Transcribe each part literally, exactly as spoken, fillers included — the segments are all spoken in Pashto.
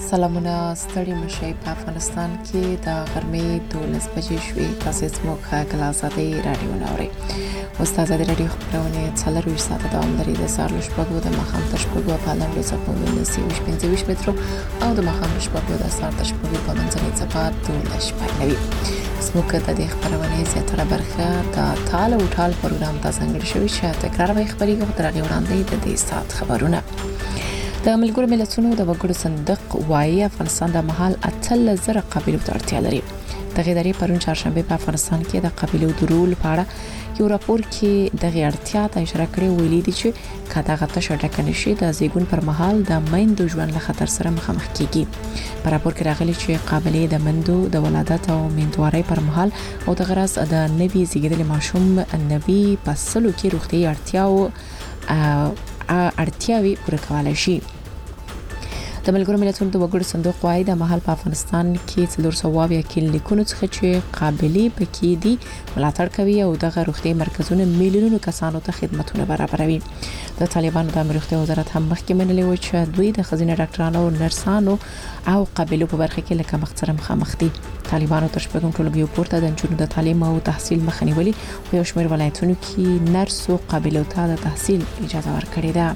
سلامونه ستړي مشي په افغانستان کې د غرمې دولس بجې شوې. تاسو زموږ غږ آزادۍ رادیو نوري استاد آزادۍ رادیو خبرونه څلور ساعته دوام لري. د سهار شپږو د ماښام تر شپږو په لاندې څپو د سیوش پنځه مترو او د ماښام شپږو د سهار تر شپږو په منځنۍ څپه دولس شپږ. زموږ د دې خبرونه زیاتره برخه د تال او ټال پروګرام ته څنګه شوی چې تکرار به خبري کوي تر وړاندې د دې سات خبرونه. د ملګرو ملتونو د وګړو صندوق وايي افغانستان د محل اتل زره قبيلو ته اړتیا لري. د غیداري پرون چهارشنبه په افغانستان کې د قبيلو د رول په اړه یو راپور کې د غیرتیا ته اشاره کړې ویلي دي چې کدا غته شټک نشي د زیګون پر محل د میندو ژوند له خطر سره مخامخ کیږي. په راپور کې راغلي چې قابلیت د مندو د ولادت او میندوارۍ پر محل او د غرض د نوي زیږیدل ماشوم نوي پسلو کې روغتي اړتیاو اړتیاوي پوره کولای شي. د ملګرو ملتونو د وګړو صندوق وايي د محل په افغانستان کې څلور سوه اویا کلینیکونو څخه چې قابلیت پکې دي ملاتړ کوي او د روغتي مرکزونو میلیونونو کسانو ته خدماتونه برابروي. د طالبانو د امریکا وزارت هم مخکې منلي و چې دوی د خزینه ډاکټرانو او نرسانو او قابلیت په برخه کې لکه مخ سره مخامخ دي. طالبانو تر شپږم ټولګي پورته د جنونو د تعلیم او تحصیل مخنیولي په یو شمېر ولایتونو کې نرس او قابلیت ته د تحصیل اجازه ورکړې ده.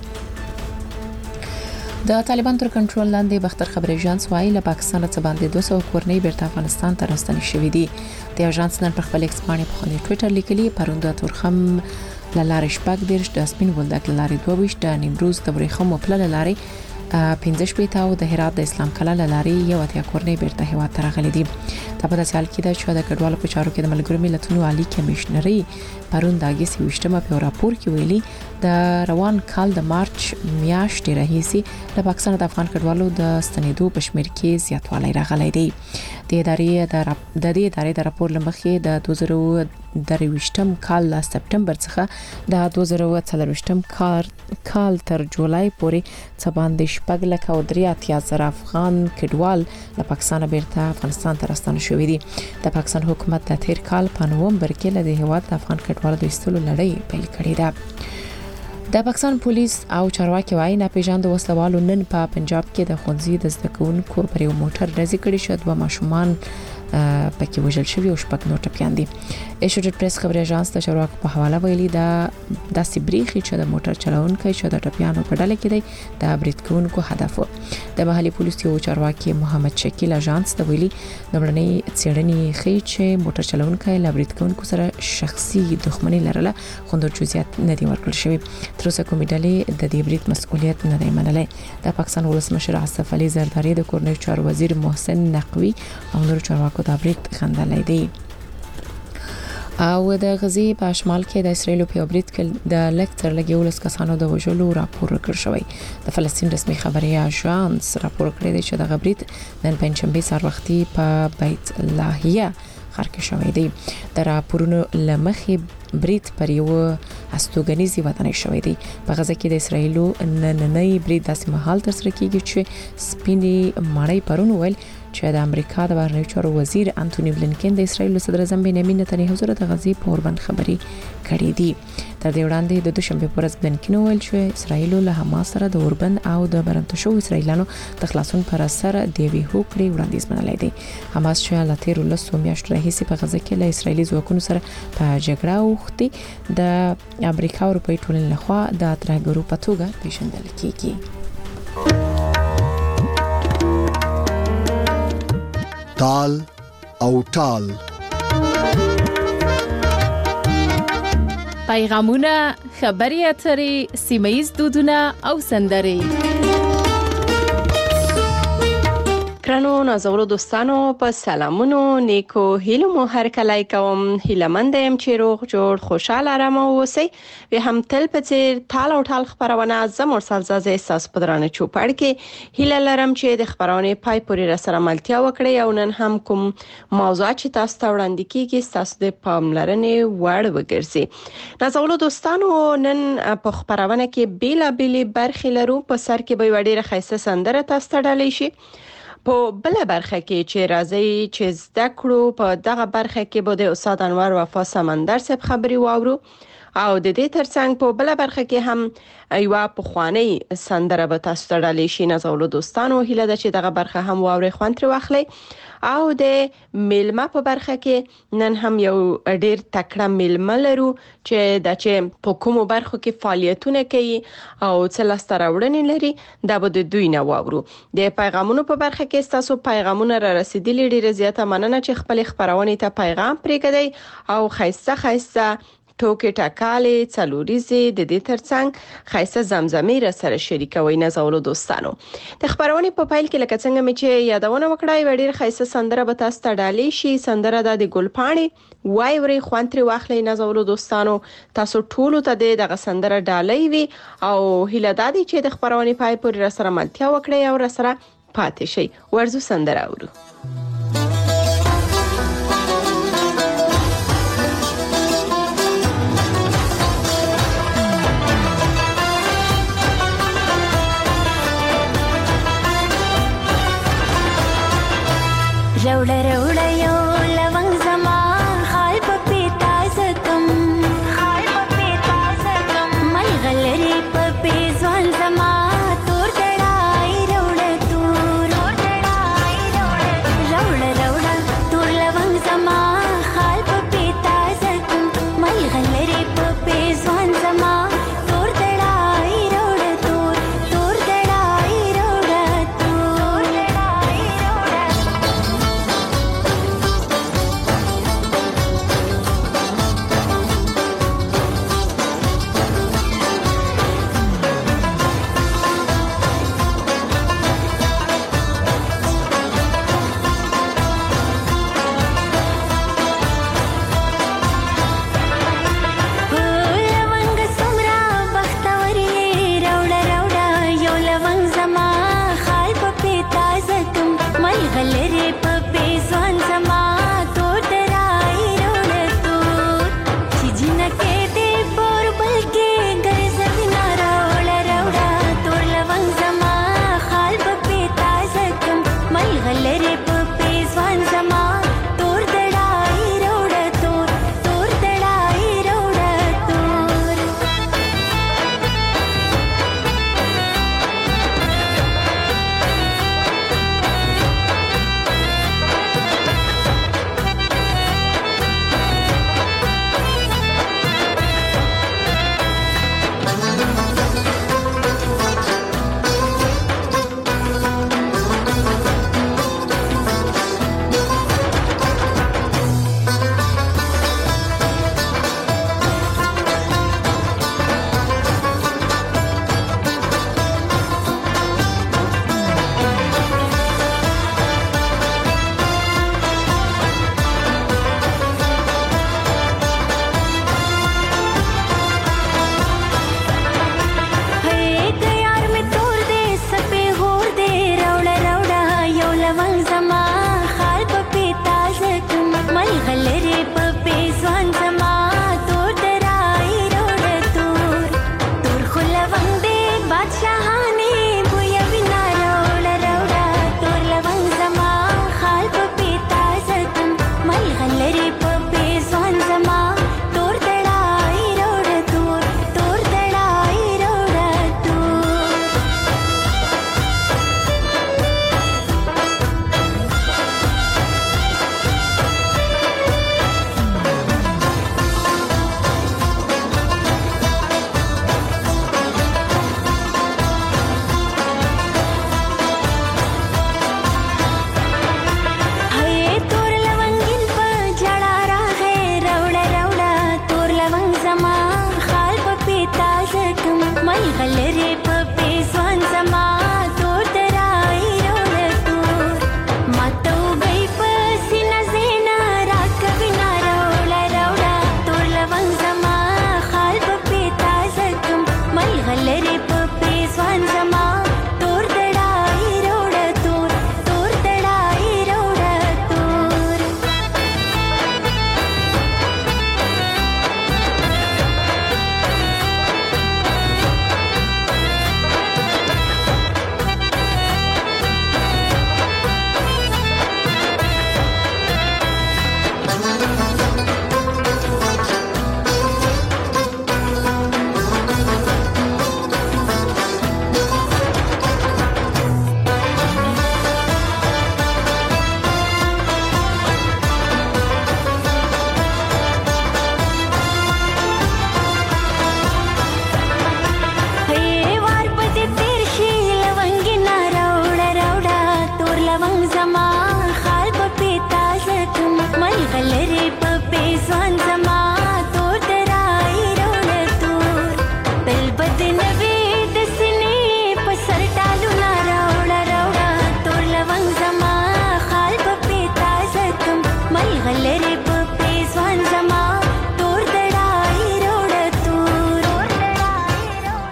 د طالبان تر کنټرول لاندې بختر خبري اژانس وايي له پاکستان څخه باندې دوه سوه کورنۍ بیرته افغانستان ته راستنې شوې دي. د اژانس نن پر خپل ایکس باندې په خپل ټوئیټر لیکلي پروند تورخم لارې شپږ دیرش د سپین ولدک لارې دوه ویشت د نیمروز د ورېخم په لارې پنځه شپږ او د هرات د اسلام کلا لارې یو اتیا کورنۍ بیرته هیواد ته راغلي دي. دا په داسې حال کې ده چې د کډوالو په چارو کې د ملګرو ملتونو عالی کمشنري پرون د اگست وشتمه په راپور کې ویلي د روان کال د مارچ میاشتې راهیسي د پاکستان د افغان کډوالو د ستنېدو په شمېر کې زیاتوالی راغلی دی. د ادارې د د دې ادارې د راپور لمخې د دوه زره درویشتم کال له سپټمبر څخه د دوه زره څلورویشتم کال کال تر جولای پورې څه باندې شپږ لک او درې اتیا زره افغان کډوال له پاکستان بیرته افغانستان ته راستانه شوي دي. د پاکستان حکومت د تیر کال په نومبر کې له هیواد د افغان کډوالو د ایستلو لړۍ پیل کړې ده. د پاکستان پولیس او چارواکي وايي ناپېژاندو وسلوالو نن په پنجاب کې د ښوونځي د زده کوونکو پر یو موټر ډزې کړې شو. دوه ماشومان پکې وژل شوي او شپږ نور ټپیان دي. ایسوسییټډ پریس خبري اژانس د چارواکو په حواله ویلي دا داسې بریخي چې د موټر چلوونکی چې د ټپیانو په ډله کې دی د برید کوونکو هدف و. د محلي پولیس یو چارواکي محمد شکیل اژانس ته ویلي لومړنۍ څېړنې ښيي چې موټر چلوونکی له برید کوونکو سره شخصي دښمني لرله خو نور جزئیات نه دي ورکړل شوي. تر اوسه کومې ډلې د دې برید مسؤلیت نه دی منلی. د پاکستان ولسمشر اسف علي زرداری د کورنۍ چارو وزیر محسن نقوي او نور چارواکو د برید خندلای دی. او د غزي په شمال کې د اسرایل په برید کې د لکتر لګیولس کسانو د وژلو راپور ورکړ شوی. د فلسطین رسمي خبري اژانس راپور کړی دی چې د غبرید نن پنځشنبه سهار وختي په بیت لاهیه خر کې شوی دی. د راپورونو لمخې برید پر یو استوګنیزي ودانۍ شوی دی. په غزه کې د اسرایلو نننۍ برید داسې مهال تر سره کیږي چې سپینې مړی پرون ویل چې د امریکا د بهرنیو چارو وزیر انټونی بلینکن د اسرایل صدر اعظم بنیامین نتنیاهو سره د غزې په اړه خبري کړې دي. تر دې وړاندې د دوشنبه پر ورځ بلینکن ویل چې اسرایل له حماس سره د اوربند او د برنتو شو اسرایلانو د خلاصون پر اثر د وی هوکړې وړاندیز منلای دي. حماس چې له تیر لسو میاشتو راهیسې په غزه کې له اسرایلی ځواکونو سره په جګړه اوښتي د امریکا او اروپای ټولنې لخوا د ترهګرو په توګه پیژندل کیږي. تال او ټال پیغامونه، خبري اترې، سیمه‌ییز دودونه او سندرې. کرانو نازولو دوستانو په سلامونو نیکو هیلو مو هر کله کوم. هیله مند يم چې روغ جوړ خوشاله آرام اوسئ. وی هم تل په څیر تال او ټال خبرونه زموږ سرزاز احساس پدرانه چوپړ کې هیله لرم چې د خبرونه پای پورې را سره ملتیا وکړي او نن هم کوم موضوع چې تاسو ته وړاندې کیږي تاسو د پاملرنې وړ وګرځي. نازولو دوستانو نن په خبرونه کې بیلا بیلی برخې لرو. په سر کې به وړي خیسه سندره تاسو ته ډالې شي. په بل برخه کې چې راځي چې زده کړو په دغه برخه کې به د استاد انور وفا سمندر صاحب خبري واورو او د دې ترڅنګ په بل برخه کې هم یو پخوانی سندره به تاسو ته ډالې شي نازولو دوستانو هیله ده چې دغه برخه هم واوري خوند تر واخلي او د میلمه په برخه کې نن هم یو ډیر تکړه میلمه لرو چې د چې په کومو برخو کې فعالیتونه کوي او څه لاسته راوړنې لري دا به د دوی نه واورو د پیغامونو په برخه کې تاسو پیغامونه را رسیدلي ډیر زیاته مننه چې خپل خبرونه ته پیغام پرېږدئ او خیسته خیسته ټوکې ټکالې څلوریزي د دې ترڅنګ خیسته زمزمې را سره شریکوي نازولو دوستانو د خبرونه په پایل کې لکه څنګه مې چې یادونه وکړای وړي خیسته سندره به تاسو ته ډالې شي سندره د ګلپاڼې وای وري خوانتري واخلې نازولو دوستانو تاسو ټول ته دغه سندره ډالې وي او هیله دادی چې د خبرونه پای پورې را سره ملتیا وکړي او را سره پاتې شي ورزو سندره اورو روڑا روڑا یو لونگ زمان خال پا پیتا زکم خال پا پیتا زکم ملغلری پا پیزوان زمان تور دڑائی روڑا تور تور دڑائی روڑا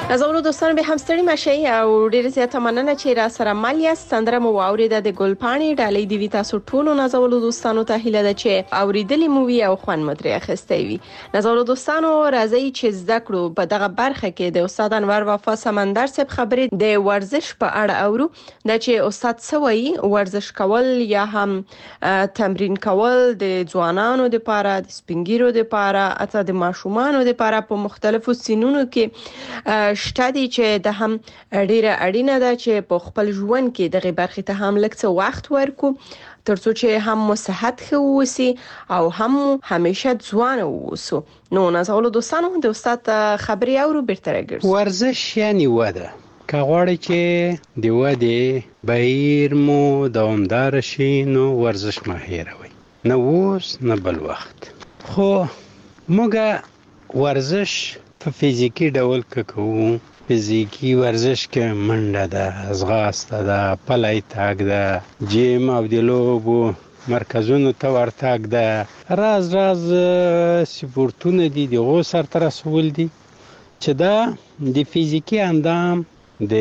نازولو دوستانو به هم ستړي مشي او ډیر زیاته مننه چې را سره مل یاست. سندره مو واوریده د ګلپاڼې ډالۍ دی تاسو ټولو نازولو دوستانو ته هیله ده چې اوریدلې مو وي او خوند مو ترې اخیستی وي. نازولو دوستانو راځي چې زده کړو په دغه برخه کې د استاد انور وفا سمندر صاحب خبرې د ورزش په اړه اورو. د چې استاد سوي ورزش کول یا هم تمرین کول د ځوانانو لپاره د سپینګیرو لپاره اته د ماشومانو لپاره په مختلفو سینونو کې شته دي چې د هم ډیره اړینه ده چې په خپل ژوند کې دغه برخه ته هم لږ څه وخت ورکو ترڅو چې هم مو صحت ښه ووسی او هم همیشه ځوان ووسو. نو نازولو دوستانو د استاد خبري اورو بیرته راګرځو. ورزش یعنی وده که غواړئ چې د ودې بهیر مو دوامدار شي نو ورزش مه هیروئ، نه اوس نه بل وخت. خو موږ ورزش په فزیکی ډول کوو. فزیکی ورزش کې منډه ده، ځغاسته ده، پلی تګ ده، جیم او د لوبو مرکزونو ته ورتګ ده. راز راز سپورتونه دي دغو سرته رسول دي چې دا د فزیکی اندام د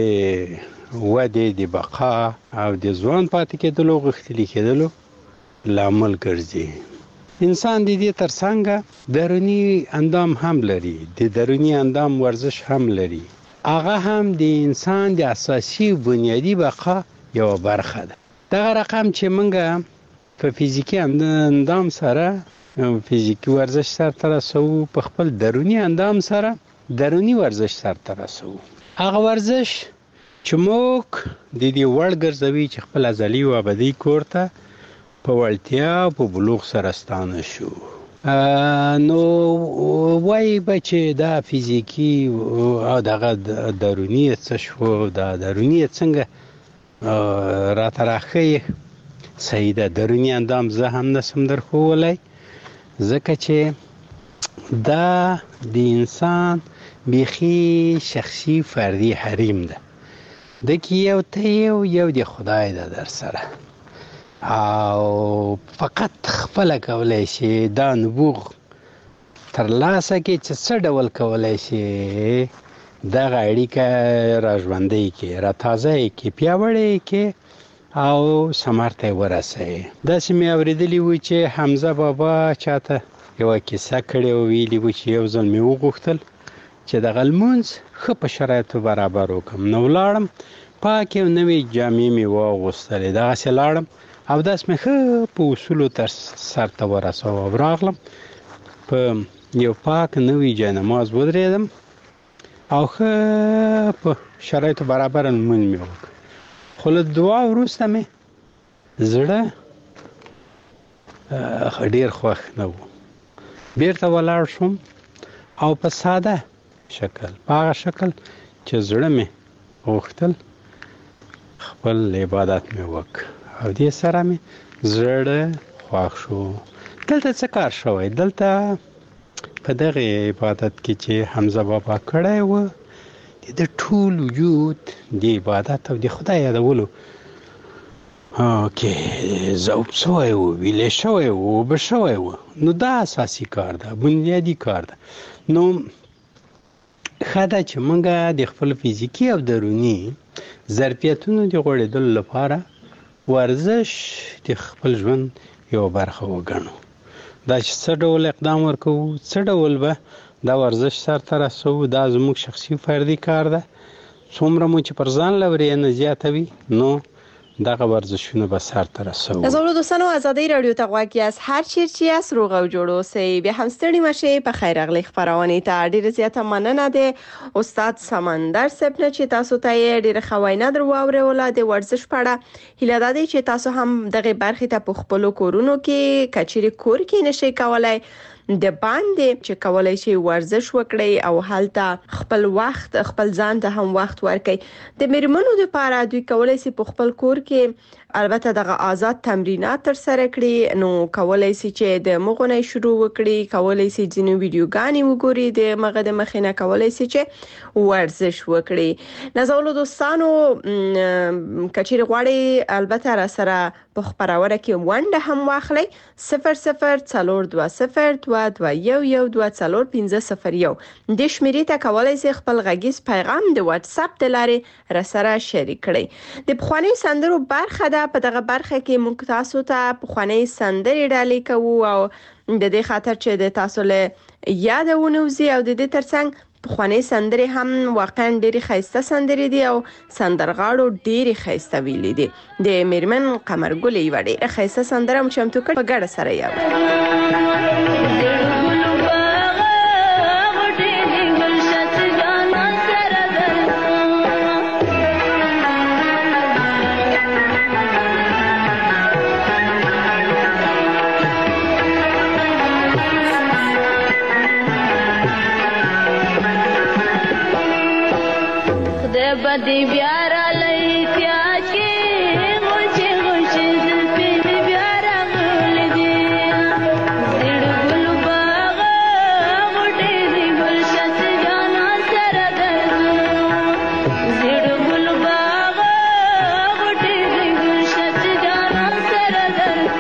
ودې د بقا او د ځوان پاتې کېدلو غښتلي کېدلو لامل ګرځي. انسان د دې ترڅنګ درونی اندام هم لري، د درونی اندام ورزش هم لري. هغه هم د انسان د اساسي بنیادی بقا یو برخه ده. دغه رقم چې موږ په فزیکی اندام سره فزیکی ورزش سره رسو، په خپل درونی اندام سره درونی ورزش سره رسو. هغه ورزش چې موږ د دې وړ ګرځوي چې خپل ازلی او ابدي کور ته په وړتیا په بلوغ سره ستانه شو. نو وای بچې دا فزیکی او دغه درونی څه شو، دا درونی څنګه را تراخی صحیح ده. درونی اندام زه هم نسم در خولی ځکه چې دا د انسان بیخی شخصی فردی حریم ده. دکی یو ته یو یو د خدای ده در سره او فقط خپل کولای شي دا نبوغ تر لاسه کې چې څه ډول کولای شي دغه اړیکه را ژوندۍ کې، را تازه کې، پیاوړې کې او ثمر ته ورسوي. داسې مې اورېدلي وو چې حمزه بابا چاته یوه کیسه کړې وه، ویلي وو چې یو ځل مې وغوښتل چې دغه لمونځ ښه په شرایطو برابر وکړم. نو ولاړم، پاکې او نوې جامې مې واغوستلې، دغسې لاړم او داس مې ښه په اصولو تر سر ته ورسوه او راغلم، په یو پاک نوی جاینماز ودرېدم او ښه په شرایطو برابر لمونځ مې وکړ. خو له دعا وروسته مې زړه ډېر خوښ نه و. بیرته ولاړ شوم او په ساده شکل، په هغه شکل چې زړه مې غوښتل خپل عبادت مې وکړ او دې سره مې زړه خوښ شو. دلته څه کار شوی؟ دلته په دغه عبادت کې چې حمزه بابا کړی و د ټول وجود د عبادت او د خدای یادولو کې ذوب شوی و، ویلې شوی و، اوبه شوی و. نو دا اساسي کار ده، بنیادي کار ده. نو ښه ده چې موږ د خپل فزیکي او دروني ظرفیتونو د غوړېدلو لپاره ورزش د خپل ژوند یو برخه وګڼو. دا چې څه ډول اقدام ورکوو، څه ډول به دا ورزش سرته رسوو، دا زموږ شخصي فردي کار ده. څومره مو چې پر ځان لوري نه زیاته وي نو دغه ورزشونه به سرته رسوو. نازولو دوستانو، ازادي رادیو ته غواړئ یاست، هر چیرې یاست روغ او جوړ اوسئ. بیا هم ستړي مشئ. په خیر راغلی خپرونې ته ډېره زیاته مننه ده استاد سمندر صاحب نه چې تاسو ته یې ډېره ښه وینا در واورېوله د ورزش په اړه. هیله ده چې تاسو هم دغه برخې ته په خپلو کورونو کې که چیرې کور کې نشئ کولی د باندې چې کولای شي ورزش وکړي او هلته خپل وخت خپل ځان ته هم وخت ورکړي. د میرمنو لپاره دوی کولای شي په خپل کور کې البته دغه آزاد تمرینات تر سره کړي نو کولای شي چې د مغونه شروع وکړي کولای شي ځینې ویډیوګانې وګوري د مغه د مخینه کولای شي چې ورزش وکړي نازولو دوستانو کچیر غواړي البته را سره په خبرونه کې ونده هم واخلي صفر صفر څلور دوه صفر دوه دوه یو یو دوه څلور پنځه صفر یو د شمیرې ته کولای شي خپل غږیز پیغام د واتس اپ د لارې را سره شریک کړي د بخوانی سندرو برخه ده په دغه برخه کې موږ تاسو ته بخوانی سندرې ډالې کوو او د دې خاطر چې د تاسو له یادونه وزي او د دې ترڅنګ بخوانی سندرې هم واقعا ډېری خیسته سندرې دي او سندرغاړو ډېری خیسته ویلي دي د میرمن قمرګل یو ډېر خیسته سندره هم چمتو کړ په ګډه سره یو بدی بیارا لئی پیاج کی غوچی غوچی زلفی بیارا غل دی زیڑ گل باغ غوٹی دی گل شت جانا سر درد زیڑ گل باغ غوٹی دی گل شت جانا سر درد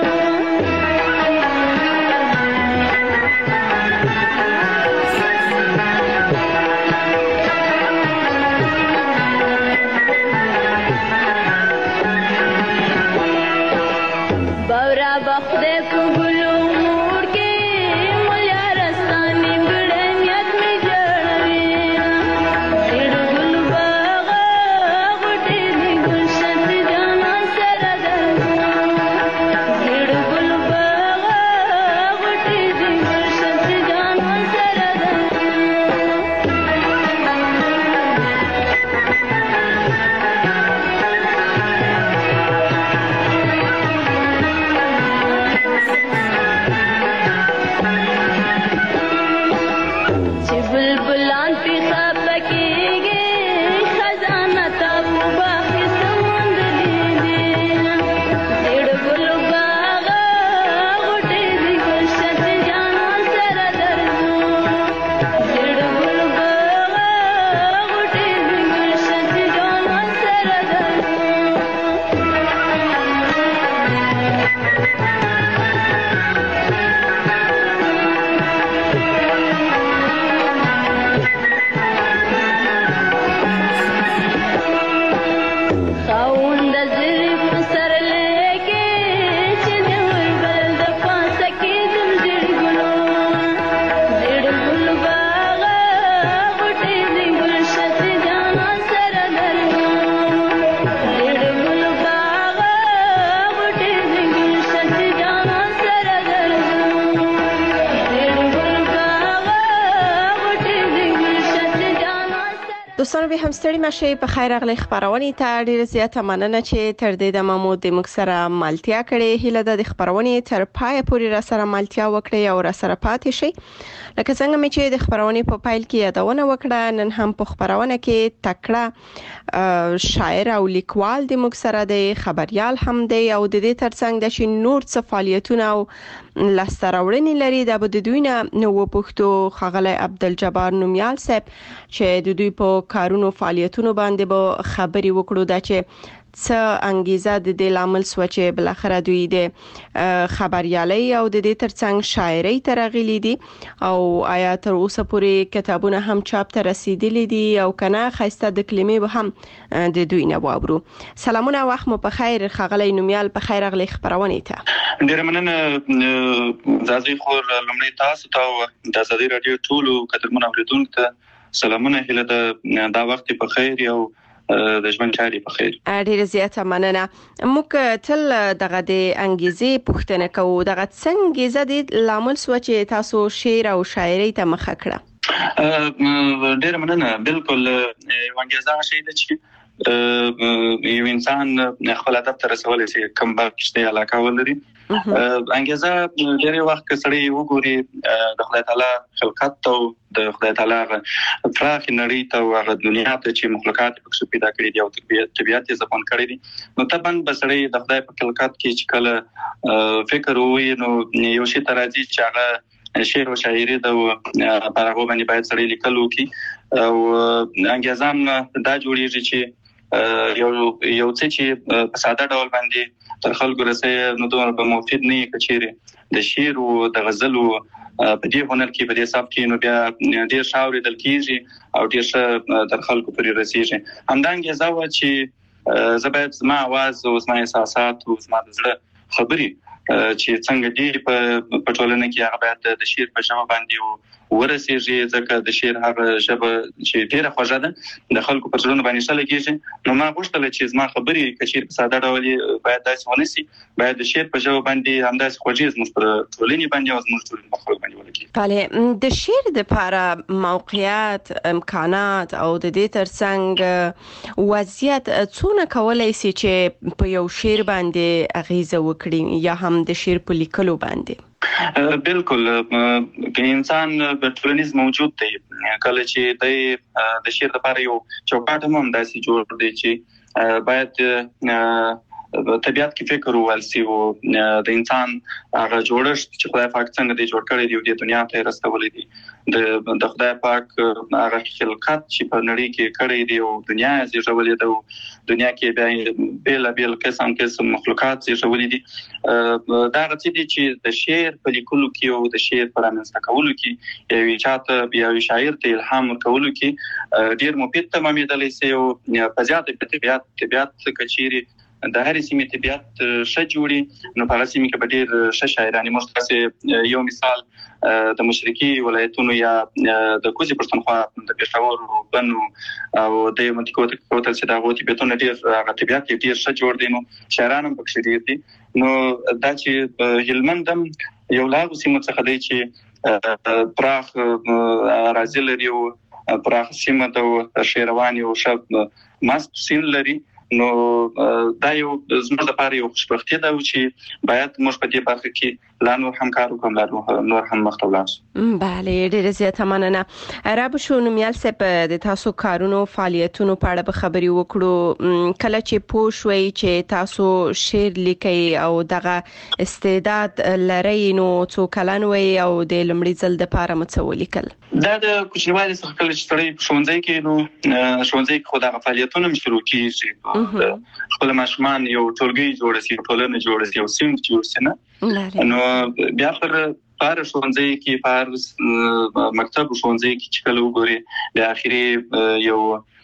دوستانو به هم ستړي مشه په خیر اغلی خبرونه ته ډیره زیاته مننه چې تر دې د مامو د مخ سره مالتیا کړي هله د خبرونه تر پای پورې را سره مالتیا وکړي او را سره پاتې شي لکه څنګه مې چې د خبرونه په پایل کې یادونه وکړه نن هم په خبرونه کې تکړه شاعر او لیکوال د مخ سره د خبريال هم دی او د دې ترڅنګ د شي نور څه فعالیتونه او لاستراوړنې لري د بده دوینه نو پښتو خغله عبدالجبار نومیال صاحب چې د دوی په کارونو فعالیتونو باندې به خبري وکړو دا چې څه انګیزه د دې لامل سوچې بل اخر دوی د خبريالي او د دې ترڅنګ شاعري ترغلي دي او آیا تر اوسه پورې کتابونه هم چاپ ته رسیدلي دي او کنه خاصه د کلمې به هم د دوی نه وابرو سلامونه وخت مو په خیر خغلی نومیال په خیر اغلی خبرونه ته ډیر مننه زازي خور لمړی تاسو ته د ازادي رادیو ټولو قدرمن اوریدونکو ته سلامونه هله د دا وخت په خیر یو د ژوند چاري په خیر ډیره زیاته مننه موږ تل دغه د انګیزې پوښتنه کوو دغه څنګه زده لامل سوچ تاسو شعر او شاعري ته مخ کړه ډیره مننه بالکل وانګیزه شي د چې یو انسان خپل هدف ته رسولای شي کوم باکشته علاقه ولري. انګیزه ډېری وخت کې سړی وګوري د خدای تعالی خلقت او د خدای تعالی فراخ نړۍ ته او هغه دنیا ته چې مخلوقات پکې پیدا کړي دي او طبيعت یې ځپون کړی دي، نو طبعا بسړی د خدای په خلقت کې چې کله فکر وي نو یو شی ترازی چې هغه شعر او شاعري د پرغو باندې باید سړی لیکل وکړي او انګیزان دا جوړیږي چې یو یو څه چې په ساده ډول باندې تر خلکو رسې نو دومره به مفید نه کچېره د شعر او د غزل او په دې هنر کې په دې صف کې نو بیا ډېر شاوري دل کېږي او ډېر تر خلکو پرې رسېږي. همدانګه زاوه چې زبېد زما आवाज او زما احساسات او زما د زړه خبري چې څنګه دی په پټولنه کې هغه باید د شعر په ژبه باندې ورسېږي، ځکه د شعر هغه ژبه چې ډېره خوږه ده د خلکو پر زړونو باندې ښه لګېږي. نو ما غوښتل چې زما خبرې که شعر په ساده ډول باید داسې ونه سي، باید د شعر په ژبه باندې همداسې خوږې زموږ پر ټولنې باندې او زموږ ټولنې په خلکو باندې ولګي. بله، د شعر دپاره موقعیت، امکانات او د دې ترڅنګ وضعیت څونه کولی سي چې په یو شعر باندې اغیزه وکړي یا هم د شعر په لیکلو باندې؟ بالکل، که انسان په ټولنیز موجود دی، کله چې د شعر لپاره یو چوکاټ هم داسې جوړ دی چې باید طبيعت کې فکر ووالسي او د انسان هغه جوړښت چې خدای پاک څنګه دی جوړ کړی دی د دنیا ته رسولې دي، د خدای پاک هغه خلقت چې په نړۍ کې کړی دی او دنیا یې زیږولې ده او دنیا کې بیا بیل بیل قسم قسم مخلوقات زیږولې دي. دا غوښتي دي چې د شعر په لیکلو کې او د شعر په رامنځته کولو کې یو چاته بیا یو شاعر ته الهام ورکولو کې ډېر مفید تمامېدلی سي او په زیاته په طبيعت طبيعت کچيري د هرې سیمې طبيعت ښه جوړي، نو په هغه سیمه کې به ډېر ښه شاعران موږ تاسو یو مثال د مشرقي ولایتونو یا د کوزي پښتونخوا د پېښور بنو او د منطقو ته کوتل چې دا غوتي بهتونه ډېر هغه طبيعت ډېر ښه جوړ دي، نو شاعران هم پکې ډېر دي. نو دا چې هلمند هم یو لاغو سیمه څخه دی چې پراخ راځي لري او پراخ سیمه د شیروانی او شب ماست سین لري، نو دا یو زموږ لپاره یو خوشبختي ده چې باید موږ په دې برخه کې لا نور هم کار وکړو، نور هم مخ ته ولاړ شو. بله، ډېره زیاته مننه. رابو شو نومیال صاحب، د تاسو کارونو فعالیتونو په اړه به خبرې وکړو. کله چې پوه شوئ چې تاسو شعر لیکئ او دغه استعداد لرئ، نو څو کلن وئ او د لومړي ځل دپاره مو څه ولیکل؟ دا د کوچنیوالي څخه کله چې سړی په ښوونځي کې نو ښوونځي کې خو دغه فعالیتونه هم شروع کېږي، خپل ماشومان یو ټولګي جوړ شي، ټولنه جوړ شي او سیم جوړ شي، نه نو بیا پر پار ښوونځي کې پار مکتب ښوونځي کې چې کله وګوري د اخري یو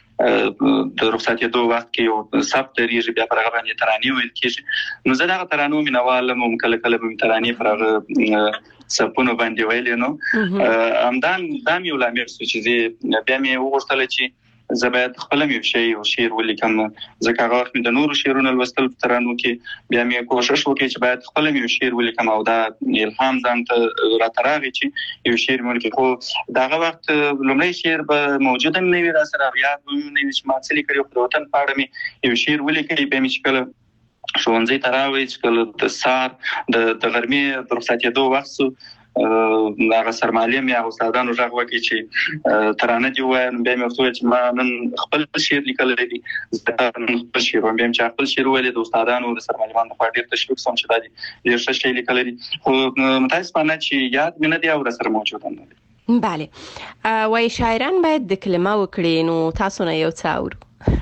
د رخصتي دوه وخت کې یو سب درېږي، بیا پر هغه باندې ترانې ویل کېږي. نو زه دغه ترانو مینوال یم، کله کله به ترانې پر هغه سپونو باندې ویلې. نو همدان دا مې یو لامل شو چې بیا مې وغوښتل چې زه باید خپل یو شی او شعر ولیکم، ځکه هغه وخت مې د نورو شعرونو لوستل په ترانو کې بیا مې کوشش وکړ چې باید خپل یو شعر ولیکم او دا الهام ځان ته راته راغی چې یو شعر مې ولیکم. خو دغه وخت لومړی شعر به موجود نه وي راسره، یاد به مې نه وي چې ما څه لیکلي، خو د وطن په اړه مې یو شعر ولیکلی. بیا مې چې کله ښوونځي ته راوړی، چې کله د سهار د غرمې د رخصتېدو وخت شو، هغه سرمعلم یا استادانو غږ وکړي چې ترانه دی وایم، بیا مې ورته چې ما نن خپل شعر لیکلی دی، زه نن خپل شعر وایم. بیا مې چې خپل شعر ویلی د استادانو د سرمعلمانو لخوا ډېر تشویق شوم چې دا دی ډېر ښه شی لیکلی دی، خو متاسفانه چې یاد مې نه دی او راسره موجود هم نه دی. بله، وایي شاعران باید د کلمه وکړي، نو تاسو نه یو څه اورو.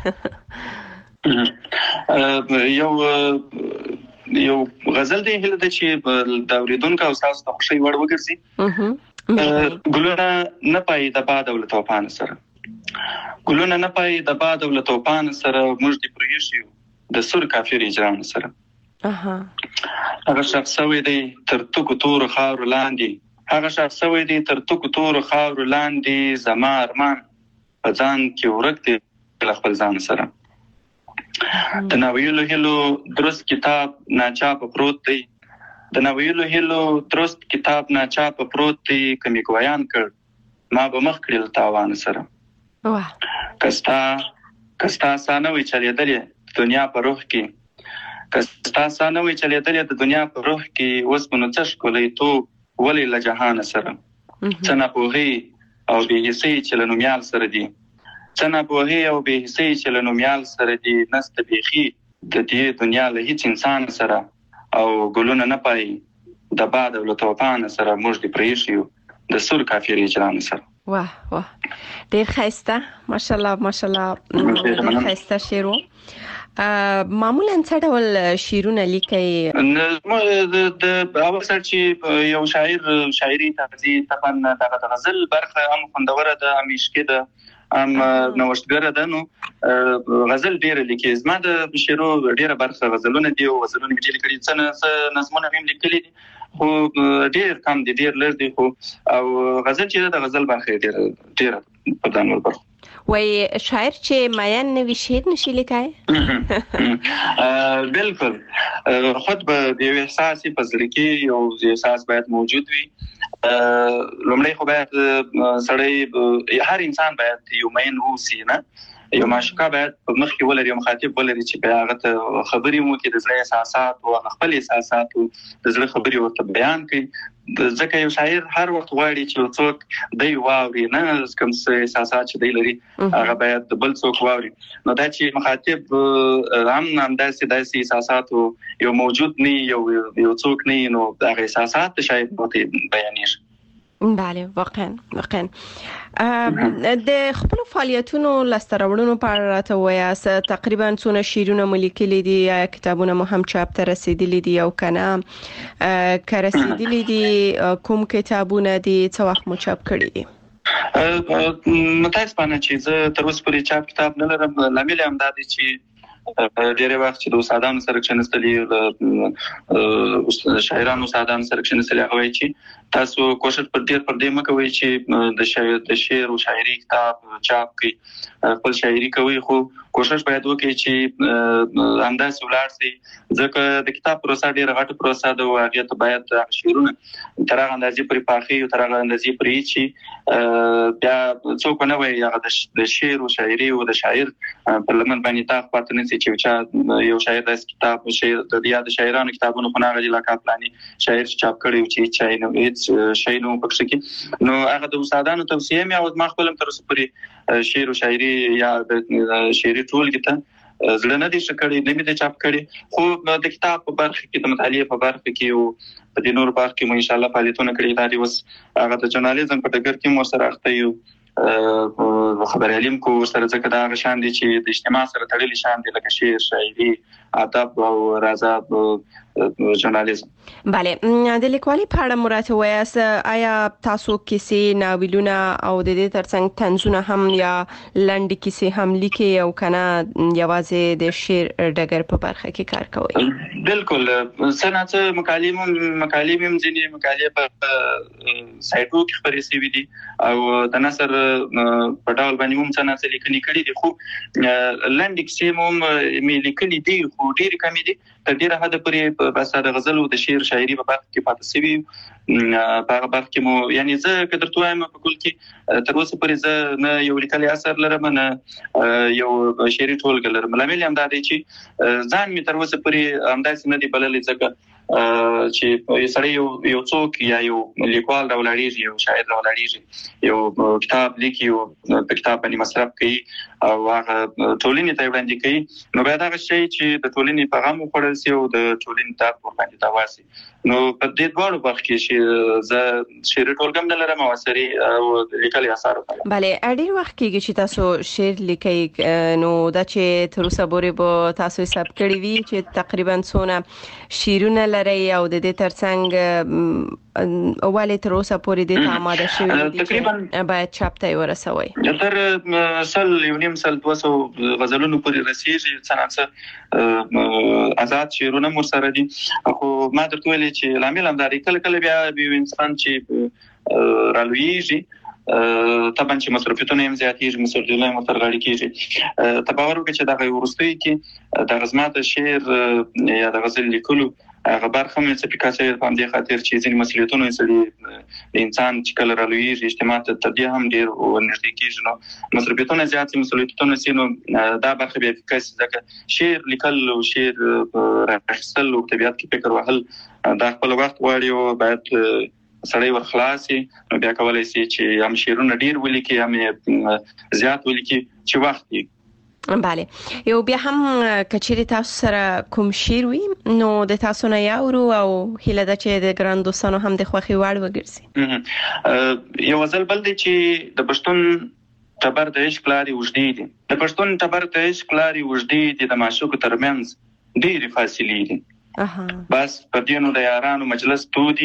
یو یو غزل دی هله د چې د اوریدونکو او تاسو ته خوشي وړ وګرځي. ګلونه نه پای د باد او طوفان سره، ګلونه نه پای د باد او طوفان سره، موږ دې پرېږو د سر کافر اجرام سره. هغه شخص وې دی تر توکو تور خاور لاندې، هغه شخص وې دی تر توکو تور خاور لاندې، زما ارمان په ځان کې ورک دی خپل ځان سره. د ناویلو هلو درست کتاب ناچاپ پروت دی، د ناویلو هلو درست کتاب ناچاپ پروت دی، کمی ګویان کړ ما به مخ کړل تاوان سره. کستا کستا سانه وی چلیدلې دنیا په روح کې کستا سانه وی چلیدلې د دنیا په روح کې اوس په نو څه ښکلی تو ولې له جهان سره څه ناپوهي او بې حسۍ چې له نومیال سره دي څه ناپوهي او بې حسۍ چې له نومیال سره دي نسته بیخي د دې دنیا له هیڅ انسان سره او ګلونه نه پایي د باد او له طوفان سره موږ دې پرېښي یو د سور کافر اجرام سره. واه واه ډېر ښایسته ماشاءالله ماشاءالله ډېر ښایسته شعر و. معمولا څه ډول شعرونه لیکئ؟ د اول سر چې یو شاعر شاعري طرزي طبعا دغه غزل برخه هم خوندوره ده هم عشقي ده هم نوښتګره ده. نو غزل ډېره لیکي زما د شعرو ډېره برخه غزلونه دي او غزلونه مې لیکلي څه نظمونه مې لیکلي دي خو ډېر کم دي ډېر لږ دي خو او غزل چې د غزل برخه ډېره ډېره په دانور برخه وای شاعر چې ماین نوی شعر نشي لیکای؟ بالکل خود به یو احساس په زړه کې یو احساس باید موجود وي. لومړی خو باید سړی هر انسان باید یو مین اوسي نه یو معشوقه باید په مخ کې ولري یو مخاطب ولري چې بیا هغه ته خبرې وکړي د زړه احساسات او خپل احساسات او د زړه خبرې ورته بیان کړي. ځکه یو شاعر هر وخت غواړي چې څوک دی واوري نه کوم څه احساسات چې دی لري هغه باید بل څوک واوري. نو دا چې مخاطب هم همداسې داسې احساسات یو موجود نه یو یو څوک نه نو هغه احساسات شاید ورته بیانېږي. بله واقعا واقعا د خپل فعالیتونو لاسته راوړنو په اړه راته وایاست. تقریبا څونه شعرونه مو لیکلي دي یا کتابونه مو هم چاپ ته رسیدلي دي او کنه که رسیدلي دي کوم کتابونه دي څه وخت مو چاپ کړي دي؟ متاسفانه چې زه تر اوسه پورې چاپ کتاب نه لرم. لامل هم دا دی چې ډېر وخت چې د استادانو سره کښېنستلي د شاعرانو استادانو سره کښېنستلي هغه وایي چې تاسو کوشش پر ډېر پر دې مه کوئ چې د شاعر د شعر او شاعري کتاب چاپ کړئ خپل شاعري کوئ خو کوشش باید وکړئ چې همداسې ولاړ شئ ځکه د کتاب پروسه ډېره غټه پروسه ده او هغې ته باید شعرونه تر هغه اندازې پورې پاخه او تر هغه اندازې پورې چې بیا څوک ونه وایي هغه د شعر او شاعري او د شاعر پر لمن باندې طاق پاتې نه شي چې چا یو شاعر داسې کتاب شعر د یا د شاعرانو کتابونو خو نه هغه علاقه پلاني شاعر چې چاپ کړی و چې چا نه هیڅ شی نه پکښې کې نو هغه د استادانو توصیه مې او ما خپل هم تر اوسه پورې شعر او شاعري یا د شعري ټولګې ته زړه نه دي ښه کړی نه مې دی چاپ کړی خو د کتاب په برخه کې د مطالعې په برخه کې او په دې نورو برخو کې مو انشاءالله فعالیتونه کړي دا دي اوس هغه د ژورنالیزم په ډګر کې مو سره اخته یو خبريالیم کو سره ځکه دا غ شان دي چې د اجتماع سره تړلي شان دي لکه شعر شاعري ادب او رضاب ژورنالیزم. بله د لیکوالۍ په اړه مراته وایاست آیا تاسو کیسې ناولونه او د دې ترڅنګ طنزونه هم یا لنډې کیسې هم لیکي او کنه یوازې د شعر ډګر په برخه کې کار کوئ؟ بالکل سنت مکالمه مکالمه ځینې مکالمې په سایټو کې خبرې شوي دي او د نثر په ډول باندې هم سنت لیکنې کړي دي خو لنډې کیسې هم مې لیکلي دي خو ډېرې کمې دي تر ډیره حد پورې بس د غزل او د شعر شاعري په برخه کې پاتې شوي په هغه برخه کې مو یعنی زه که درته وایم په کل کې تر اوسه پورې زه نه یو لیکلی اثر لرم نه یو شعري ټولګه لرم. لامل هم دا دی چې ځان مې تر اوسه پورې همداسې نه دی بللی ځکه چې سړی یو یو څوک یا یو لیکوال راولاړېږي یو شاعر راولاړېږي یو کتاب لیکي او په کتاب باندې مصرف کوي او هغه ټولنې ته وړاندې کوي نو باید هغه شی چې د ټولنې پیغام وخوړل شي او د ټولنې درد ورباندې تاوان شي. نو په دې دواړو برخو کې چې زه شعري ټولګه هم نه لرم او اثري او لیکلي اثار هم. بله ډېر وخت کېږي چې تاسو شعر لیکئ نو دا چې تر اوسه پورې به تاسو حساب کړي وي چې تقریبا څونه شعرونه لرئ او د دې ترڅنګ ولې تر اوسه پورې دې ته آماده شوي دي چې باید چاپ ته یې ورسوئ؟ تر سل یو نیم سل دوه سوه غزلونو پورې رسېږي څه ناڅه آزاد شعرونه مو سره دي خو ما درته ویلې چې لامل هم دا دی کله کله بیا یو انسان چې رالویږي طبعا چې مصروفیتونه هم زیاتېږي مسؤلیتونه هم ورته غاړې کېږي ته باور وکړه چې دغه وروستیو کې دغه زما د شعر یا د غزل لیکلو هغه برخه مې څه پکاسه په دې خاطر چې ځینې مسؤلیتونه سړي انسان چې کله رالویږي اجتماع ته تدې هم ډیر ورنږدې کیږي نو مسؤلیتونه زیات مسؤلیتونه سينو دا برخه به پکاسه ځکه شعر لیکل او شعر راخستل او طبيعت کې فکر وهل دا خپل وخت غواړي او باید سړی ورخلاصي نو بیا کولای شي چې هم شعرونه ډیر ولیکي هم زیات ولیکي چې وخت یې بله یو بیا هم کچېری تاسو سره کوم شعر وي نو د تاسو نه یاورو او هیله ده چې د ګران دوستانو هم د خوخي وړ وګرځي یو ځل بل دی چې د پښتون تبر د عشق لاري وجدي دي د پښتون تبر د عشق لاري وجدي دي د معشوق ترمنځ ډېری فاصلې دي اها بس پر دینو د یارانو مجلس تو دي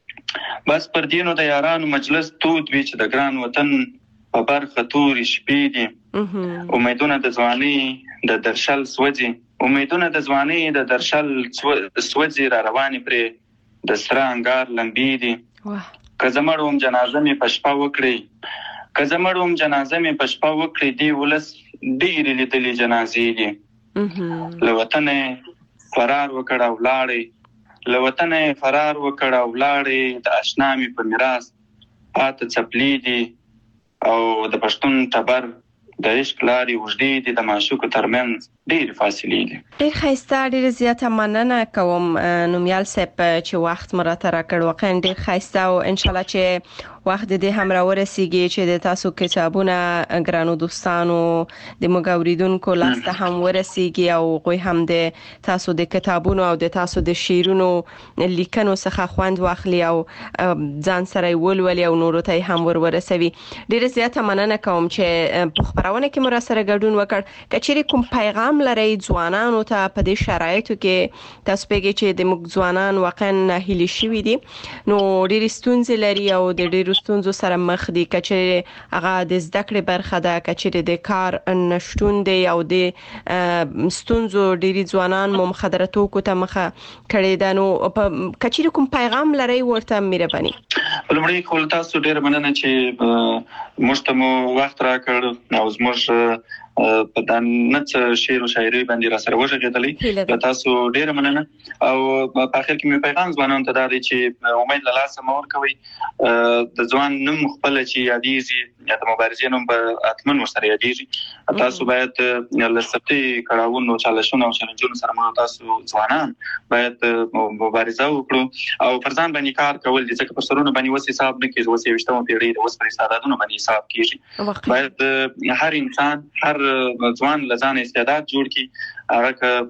بس پر دینو د یارانو مجلس تو دي چې د ګران وطن په برخه توري شپې دي امیدونه د ځواني د درشل سوځي امیدونه د ځواني د درشل سوځي را رواني پرې د سره انګار لمبي دي که زمړوم جنازه مې پښپا وکړي که زمړوم جنازه مې پښپا وکړي دی ولس ډېر لیدلې جنازې دي له وطن فرار وکړ او لاړې له وطن فرار وکړ او لاړې د آشنا مې په میراث پات چپلې دي او د پښتون تبر د عشق لاري وجدي دي د معشوق ترمنځ ډېر فاصلې دي ډېر ښایسته ډېر زیاته مننه کوم نومیال صاحب چې وخت مراته راکړ واقعا ډېر ښایسته او ان شاء الله چې وخت دې هم راورسیږي چې د تاسو کتابونه ګرانو دوستانو د مګوریدونکو لاسته هم ورسیږي او غوي هم د تاسو د کتابونو او د تاسو د شعرونو لیکنو څخه خوند واخلي او ځان سره ولولي او نورو ته هم ورورسوي ډېر زیاته مننه کوم چې په خبرونه کې مر سره ګډون وکړ کچېری کوم پیغام لري ځوانانو ته په دې شرایطو کې تاسو پیګی چې د موږ ځوانان واقعا ناهیلي شوي دي نو ډېر ستونزې لري او د ډېر ستونزو سره مخ دي کچېری هغه د زده کړې برخه ده کچېری د کار نشټون دی او د ستونزو ډېری ځوانان مو مخدراتو کو ته مخه کړي ده نو کچېری کوم پیغام لري ورته مهرباني لمړی خپل تاسو ډېر مننه چې مشتمو وخت راکړ او زموږ په دان نڅ شعر او شاعري باندې را سره وژغېدلې تاسو ډېر مننه او په اخر کې مې پیغام ځوانانو ته دا دی چې امید له لاسه مور کوي د ځوان نوم خپل چې یادېږي یا د مبارزې نوم په اتمن ورسره یادېږي تاسو باید له سختي کړهونو چالشونو او چیلنجونو سره مو تاسو ځوانان باید مبارزه وکړو او پر ځان باندې کار کول دي ځکه پر سرونو باندې وسې حساب نه کیږي وسې وشتمو پیړۍ د وس پر استعدادونو باندې حساب کیږي باید هر انسان هر ځوان لزان استعداد جوړ کی هغه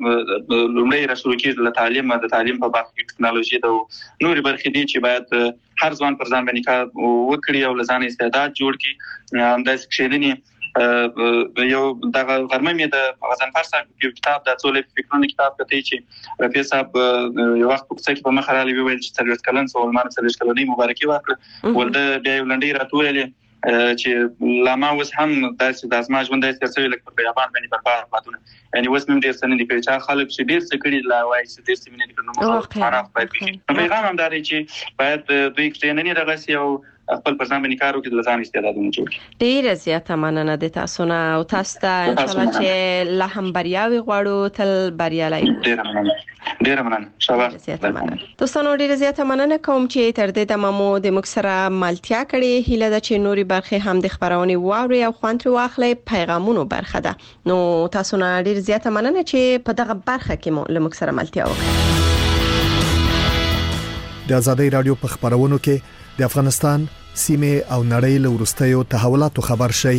لومړی را شروع کیږي له تعلیم د تعلیم په برخه کې ټکنالوژي د نوري برخې دي چې باید هر ځوان پر ځان باندې کار وکړي او لزان استعداد جوړ کی همداسې کېدنی یو دغه غرمه مې د غزنفر صاحب یو کتاب د څولې فکرونه کتاب کته چې رفیع صاحب یو وخت په څه کې په مخ را لوي ویل چې څلور کلن سوال مار څلور کلنې مبارکي ورکړه ولده بیا یو لنډي راتویلې چې لاما اوس هم داسې د ازما ژوند داسې ترسوي لکه په بیابان باندې برباد بادونه یعنی اوس مې ډېر څه نه دي کړي چې خلک چې ډېر څه کړي لا وایي چې ډېر څه مې نه دي کړي نو خراب باید وي پیغام هم دا دی چې باید دوی کښېننې دغسې او خپل پر ځان باندې کار وکړي د ځان استعدادونه جوړ کړي ډېره زیاته مننه د تاسو نه او تاسو ته ان شاء الله چې لا هم بریاوي غواړو تل بریالي ډېره مننه ډېره مننه شاباش دوستانو ډېره زیاته مننه کوم چې تر دې دمه مو د موږ سره ملتیا کړې هیله ده چې نوري برخې هم د خبرونې واوري او خوند ترې واخلي پیغامونو برخه ده نو تاسو نه ډېره زیاته مننه چې په دغه برخه کې مو له موږ سره ملتیا وکړه د آزادۍ رادیو په خبرونو کې د افغانستان سیمه او نړۍ له ورستیو تحولاتو خبر شي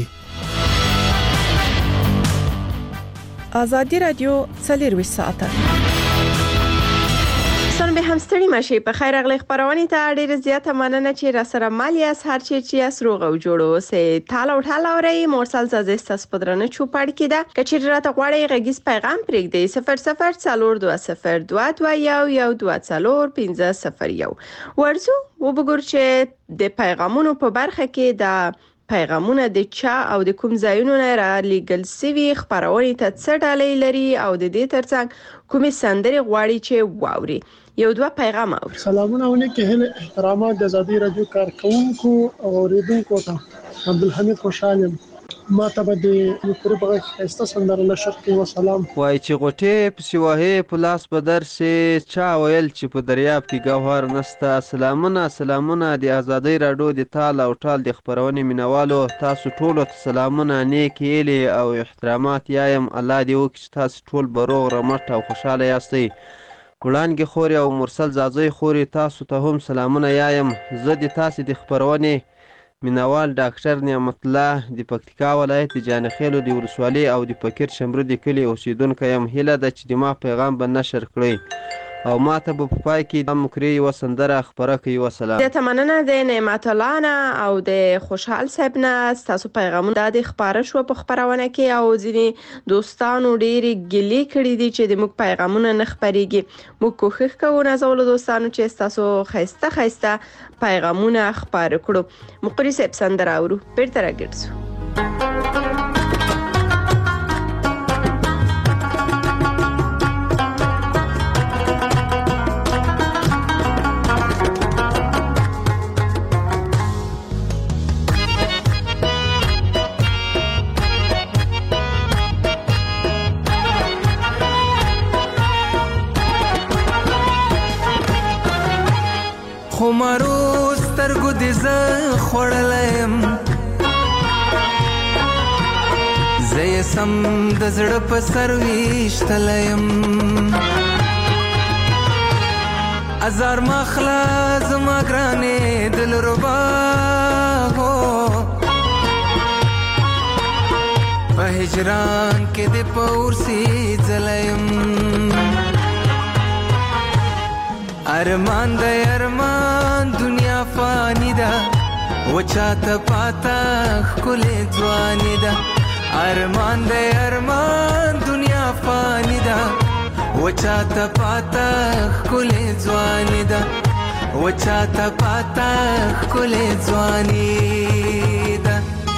آزادۍ رادیو څلور ساعته سن به هم ستړي ماشي په خیر اغلی خبرونه ته ډیره زیاته مننه چې را سره مالیاس هر چی چې اسروغ او جوړو سه تاله وټاله اوري مرسل زازست سپدرنه چوپړ کیده کچې راته غواړي غږیز پیغام پرېږدي صفر صفر څلور دوه صفر دوه دوه یو یو دوه څلور پنځه صفر یو ورزو وبګور چې د پیغامونو په برخه کې د پیغامونه د چا او د کوم ځایونو نه را لېګل سوي خبرونه ته څه ډالۍ لري او د دې ترڅنګ کومې سندري غواړي چې واوري یو دوه پیغام اوري سلامونه ونکه هله احترامات د آزادۍ رادیو کارکونکو او اوریدونکو ته عبدالحمید خوشحالم ما ته به د یو پوره په ښایسته سندره نشر کې وسلام وای چې غوټې پسې وهې په لاس به درسې چا ویل چې په دریاب کې ګوهر نسته. سلامونه سلامونه د ازادۍ راډیو د تال او ټال د خپرونې مینوالو، تاسو ټولو ته سلامونه، نیک هیلې او احترامات یایم. الله دې وکړي چې تاسو ټول به روغ رمټ او خوشحاله یاستئ. ګلانګې خورې او مرسل زازۍ خورې تاسو ته هم سلامونه یایم. زه د تاسې د خپرونې مینوال ډاکټر نعمت الله د پکتیکا ولایت د جانخیلو د ولسوالۍ او د فقیر شمرو د کلي اوسیدونکی یم. هیله ده چې د ما پیغام به نشر کړئ او ما ته به په پای کې د مکرې یوه سندره خپره کړئ. وسلام. زیاته مننه د نعمت الله نه او د خوشحال صاحب نه. ستاسو پیغامونه د خبره شو په خبرونه کې او ځینې دوستانو ډېرې ګیلې کړې دي چې د موږ پیغامونه نه خپرېږي. موږ کوښښ کوو نازولو دوستانو چې ستاسو ښایسته ښایسته پیغامونه خپاره کړو. مقری صاحب سندره اورو بیرته راګرځو. خمارو سترګو دې زه خوړلیم، زه یې سم د زړه په سر ویشتلیم. ازار مخلا زما ګرانې دلربا هو، په هجران کې دې په اورسي ځلیم. ارمان د ارمان دنیا فانی ده، وچاته پاتا ښکلې ځواني ده. ارمان د ارمان دنیا فانی ده، وچاته پاتا ښکلې ځواني ده. وچاته پاتا ښکلې ځواني ده.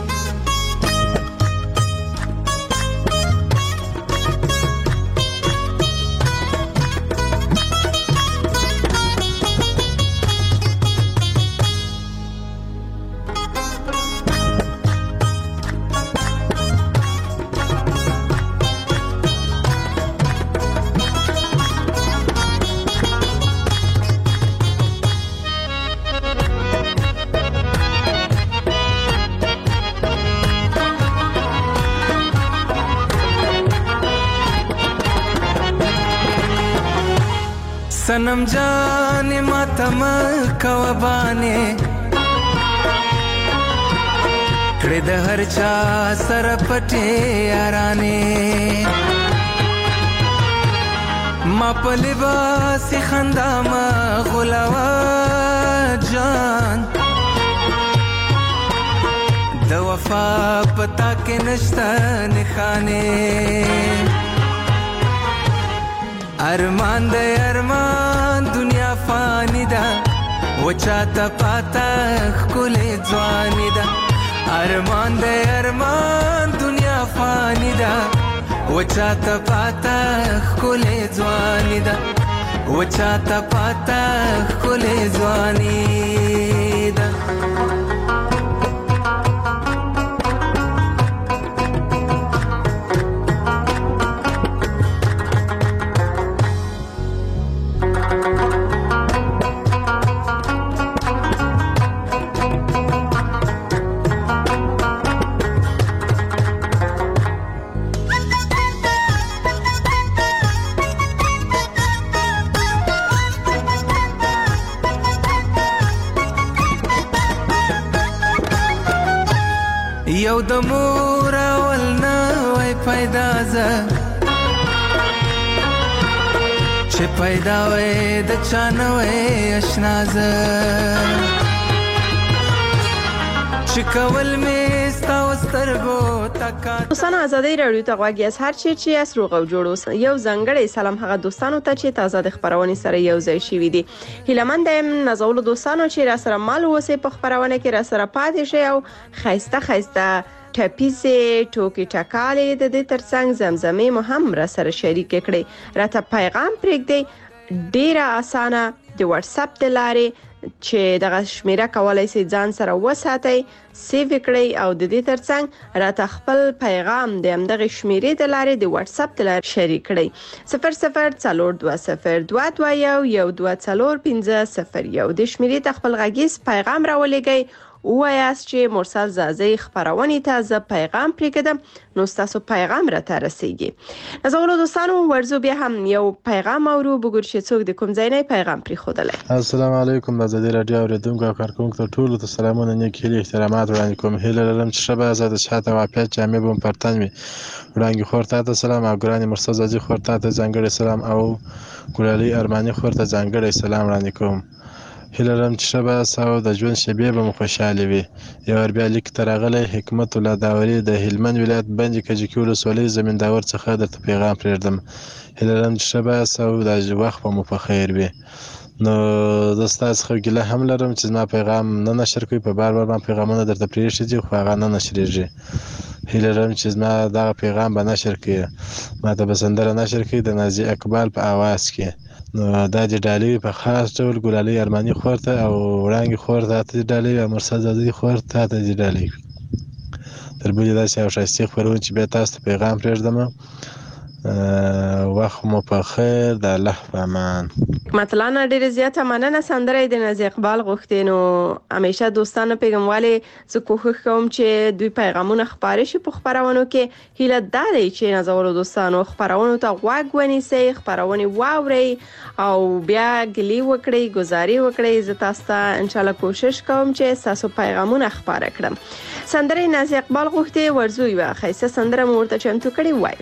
सनम जाने मातम कवबाने कड़े द हर चा सर पटे याराने मा पलिबास खंदा मा गुलावा जान द वफा पता के नश्ता निखाने. ارمان د ارمان دنیا فانی ده، وچاته پاتا ښکلې ځواني ده. ارمان د ارمان دنیا فانی ده، وچاته پاتا ښکلې ځواني ده. وچاته پاتا ښکلې ځواني ده. یو د مور اول نه وای پیدا زه چې پیدا وای د چا نه وای اشنا زه چې کول مې ستا سترګو تکا. دوستانو ازادي راډیو ته غواړي از هر چی چې اس روغ او جوړ اوس. یو ځنګړی سلام هغه دوستانو ته چې تازه د خبرونې سره یو ځای شوي دي. هیلمند یم نازولو دوستانو چې را سره مال وسه په خبرونه کې را سره پاتې شي او خایسته خایسته ټپیسه ټوکی ټکالې د دې ترڅنګ زمزمې مو هم را سره شریک کړي. راته پیغام پرېږدي ډیره اسانه د واتس اپ د لارې چې دغه شمیره کولای شي ځان سره وساتئ، سیو کړئ او د دې ترڅنګ راته خپل پیغام د همدغه شمیرې د لارې د واتس اپ د لارې شریک کړئ. صفر صفر څلور دوه صفر دوه دوه یو یو دوه څلور پنځه صفر یو د شمیرې ته خپل غږیز پیغام راولېږئ. وایاست چې مرسل زازی خبرونې ته زه پیغام پرېږدم، نو ستاسو پیغام راته رسیږي. نازولو دوستانو ورزو بیا هم یو پیغام اورو، بګور چې څوک د کوم ځای نه پیغام پرېښودلی. السلام علیکم. د ازادي راډیو اورېدونکو او کارکوونکو ته ټولو ته سلامونه، نیک هیلې، احترامات وړاندې کوم. هیله لرم چې ښه به زه د صحت او عافیت جامې به مو پر تن وي. وړانګې خور ته ته سلام او ګرانې مرسل زازي خور ته ته ځانګړی سلام او ګلالۍ ارماني خور ته ځانګړی سلام وړاندې کوم. هیله لرم چې ښه به او د ژوند شېبې به مو خوشحالې وي. یو ور بیا لیک ته راغلی حکمت الله داوري د هلمند ولایت بند کجکي ولسوالۍ زمینداور څخه درته پیغام پرېږدم. هیله لرم چې ښه به او د وخت به مو په خیر وي. نو زه ستا څخه ګیله هم لرم چې زما پیغام نه نشر کوي، په بار بار ما پیغامونه درته پرېښي دي خو هغه نه نشرېږي. هیله لرم چې زما دغه پیغام به نشر کړي، ما ته به سندره نشر کړي د نازي اقبال په اواز کې. نو دا د ډالۍ په خاص ډول ګلالۍ ارماني خور ته او وړانګې خور ته ته ډالۍ او مرسل زازي خور ته ته ډالۍ. تر بلې داسې یو ښایسته خپرونه چې بیا تاسو ته پیغام پرېږدم. وخت مو په خیر، د الله په امان. مطلعنا ډیره زیاته مننه. سندره د نازي اقبال غوښتې، نو همیشه دوستانه پیغاموالي زه کوښښ کوم چې دوی پیغامونه خپاره شي په خبرونو کې. هیله دا دی چې نازولو دوستانو خبرونو ته غوږ ونیسئ، خبرونه واورئ او بیا ګلې وکړئ، گزارې وکړئ. زه تاسو ته ان شاء الله کوشش کوم چې تاسو پیغامونه خپاره کړم. سندره نازي اقبال غوښتې ورزو یو خیسه سندره مو ورته چمتو کړې وای.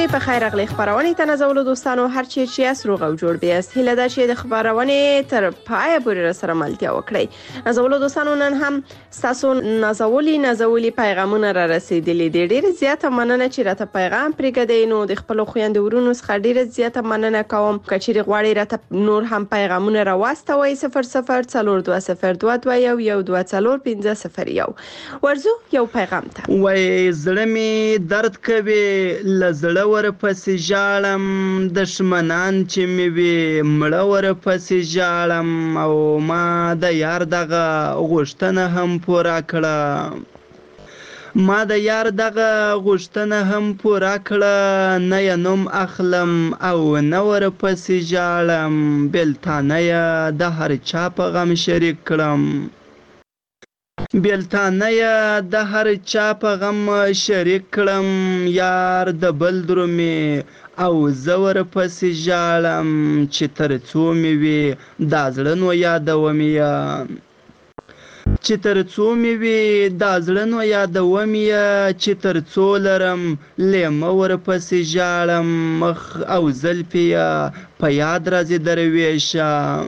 شي په خیر اغلی خبرونه تنازل دوستانو هر چی چې اس روغ او جوړ بیاست هله دا چې د خبرونه تر پای پورې سره ملتیا وکړي نازول دوستانو نن هم تاسو نازولي نازولي پیغامونه را رسیدلې دي ډېر زیاته مننه چې راته پیغام پرېږدئ نو د خپل خويندو ورونو څخه ډېر زیاته مننه کوم کچېري غواړي راته نور هم پیغامونه را واستوي صفر صفر څلور دوه صفر دوه دوه یو یو دوه څلور پنځه صفر یو ورزو یو پیغام ته وای زړه می درد کوي لزړه ور پسې ژاړم دشمنان چې می وي مړه ور پسې ژاړم او ما د یار دغه غوښتنه هم پوره کړه ما د یار دغه غوښتنه هم پوره کړه نه یې نوم اخلم او نه ور پسې ژاړم بېلتانه یې د هر چا په غم شریک کړم بېلتانه یې د هر چا په غم شریک کړم یار د بل درومې او زه ور پسې ژاړم چې تر څو مې وي دا زړه نو یادوم یې چې تر څو مې وي دا زړه نو یادوم یې چې تر څو لرم لیمه ور پسې ژاړم مخ او زلفې یې په یاد راځي درویشه